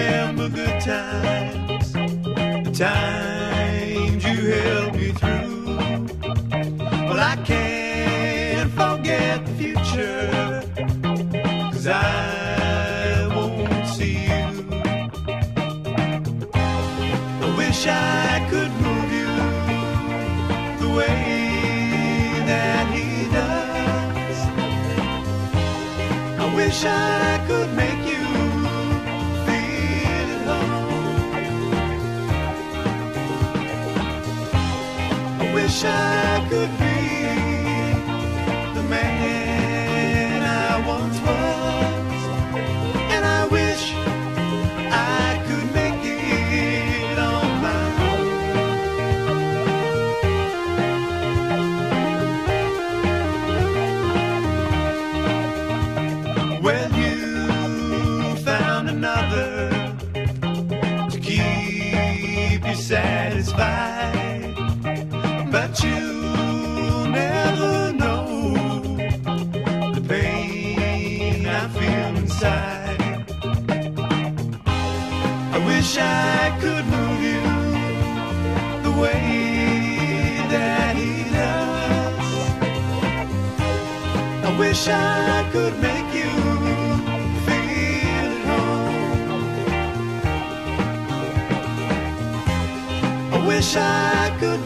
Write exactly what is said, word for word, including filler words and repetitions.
remember good times, the times you helped me through. Well, I can't forget the future, 'cause I won't see you. I wish I could move you the way that he does. I wish I could make you feel at home. I wish I could be the man I once was, and I wish I could make it on my own. Well, you found another to keep you satisfied, but you'll never know the pain I feel inside. I wish I could move you the way that he does. I wish I could make you feel at home. I wish I could